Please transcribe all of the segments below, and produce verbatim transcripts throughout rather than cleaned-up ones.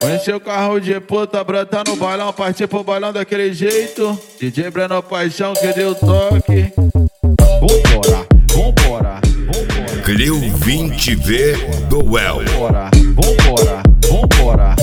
Encher o carro de puta, brota no bailão, partir pro bailão daquele jeito. D J Breno Paixão que deu toque. Vambora, vambora, vambora. Clio vinte V do El. Vambora, vambora, vambora.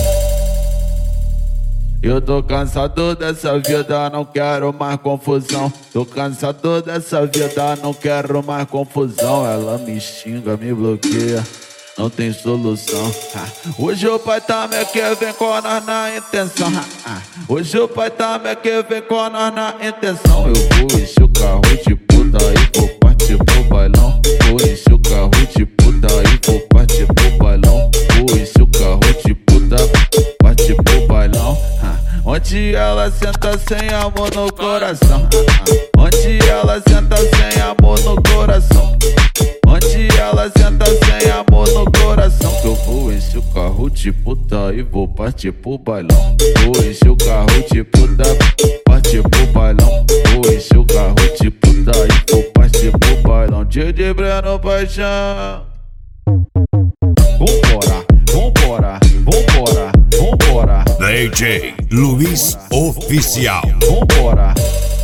Eu tô cansado dessa vida, não quero mais confusão. Tô cansado dessa vida, não quero mais confusão. Ela me xinga, me bloqueia, não tem solução. Hoje o pai tá me quer, vem com nós na intenção. Hoje o pai tá me quer, vem com nós na intenção. Eu vou encher o carro de puta e vou partir pro bailão. Vou encher o carro de puta e vou partir pro bailão. Vou encher o carro de puta, partir pro bailão. Onde ela senta sem amor no coração. Onde ela senta sem amor no coração. Onde ela senta sem amor no coração. Que eu vou encher o carro de puta e vou partir pro bailão. Vou encher o carro de puta, partir pro bailão. Vou encher o carro de puta e vou partir pro bailão. D J Breno Paixão. Vambora, vambora, vambora, vambora. D J Luiz Oficial. Vambora.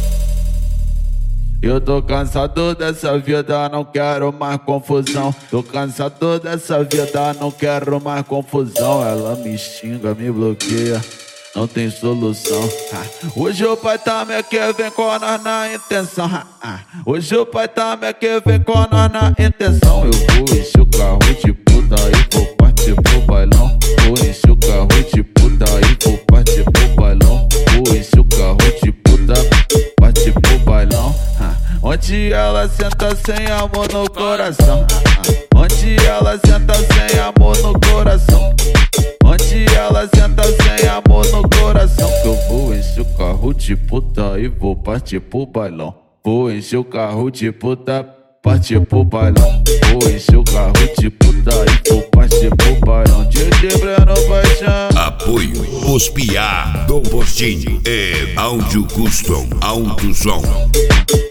Eu tô cansado dessa vida, não quero mais confusão. Tô cansado dessa vida, não quero mais confusão. Ela me xinga, me bloqueia, não tem solução. Hoje o pai tá me quer, vem com nós na intenção. Hoje o pai tá me quer, vem com nós na intenção. Eu vou encher o carro de puta e vou partir pro bailão. Vou encher o carro de puta e vou partir pro bailão. Vou encher o carro de puta, partir pro bailão. Onde ela senta sem amor no coração. Onde ela senta sem amor no coração. Onde ela senta sem amor no coração. Que eu vou encher o carro de puta e vou partir pro bailão. Vou encher o carro de puta, partir pro bailão. Vou encher o carro de puta e vou partir pro bailão. D J Breno Paixão. Apoio Pospiar do Postinho e Áudio Custom Alto Som.